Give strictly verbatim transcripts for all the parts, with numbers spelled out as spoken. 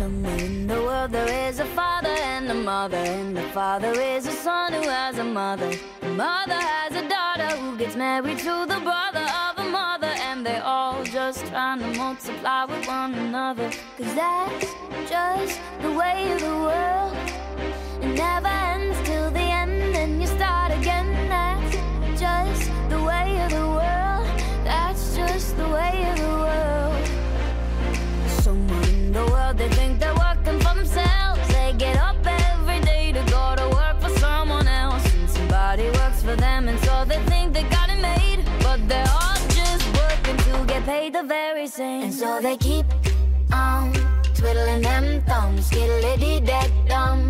Somewhere in the world there is a father and a mother, and the father is a son who has a mother. The mother has a daughter who gets married to the brother of a mother, and they're all just trying to multiply with one another. Cause that's just the way of the world. It never ends till the end, and you start again. That's just the way of the world. That's just the way of the world. Somewhere in the world they think they're working for themselves. They get up every day to go to work for someone else, and somebody works for them, and so they think they got it made. But they're all just working to get paid the very same. And so they keep on twiddling them thumbs, skiddly-dee-dee-dum.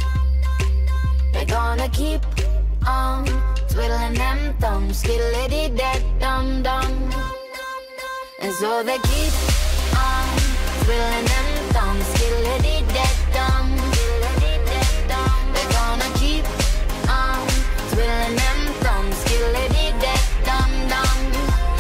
They're gonna keep on twiddling them thumbs, skiddly-dee-dee-dum-dum. And so they keep on twiddling them thumbs, skiddly-dee-dee-dum. They're gonna keep on twiddling them thumbs, skiddly-dee-dee-dum-dum.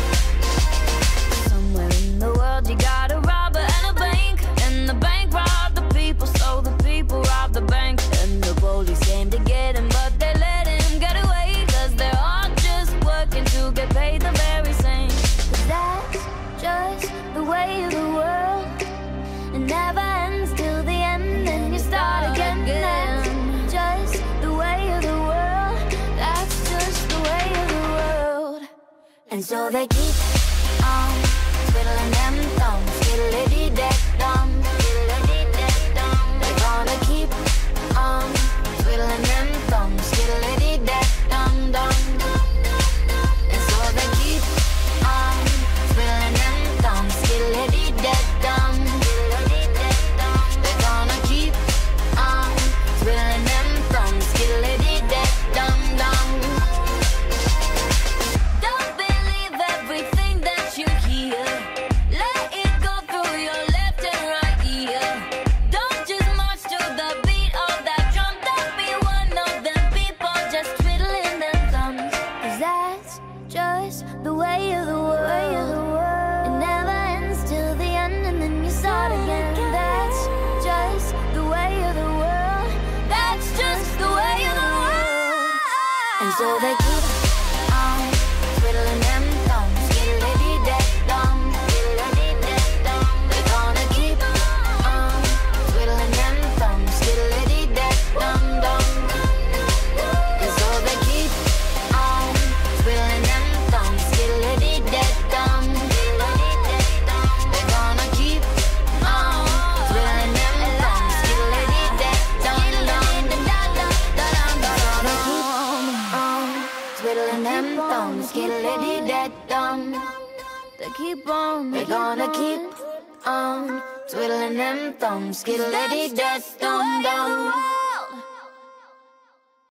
Somewhere in the world you got a robber and a bank, and the bank robbed the people, so the people robbed the bank. And the police came to get him, but they let him get away, cause they're all just working to get paid the very same. Cause that's just the way of the world. It never ends till the end, and you start again. That's just the way of the world. That's just the way of the world. And so they keep on twiddling them thumbs, skiddly-dee-dee-dum. They're gonna keep on twiddling them thumbs, skiddly-dee-dee-dum-dum. And so they keep on twiddling them thumbs, skiddly-dee-dee-dum. They're gonna keep on twiddling them thumbs, skiddly-dee-dee-dum-dum. Don't believe everything that you hear. Let it go through your left and right ear. Don't just march to the beat of that drum. Don't be one of them people just twiddling their thumbs. Cause that's just the way of the world. It never ends till the end, and then you start again. That's just the way of the world. That's just the way of the world. And so they keep on twiddling them thumbs, skiddly-dee-dee-dum. They're gonna keep on twiddling them thumbs, skiddly-dee-dee-dum-dum. And so they keep on twiddling them thumbs, skiddly-dee-dee-dum. They're gonna keep on twiddling them thumbs, skiddly-dee-dee-dum-dum. Twiddling them thumbs, skiddly-dee-dee-dum. They keep on, they're gonna keep on twiddling them thumbs, skiddly-dee-dee-dum-dum.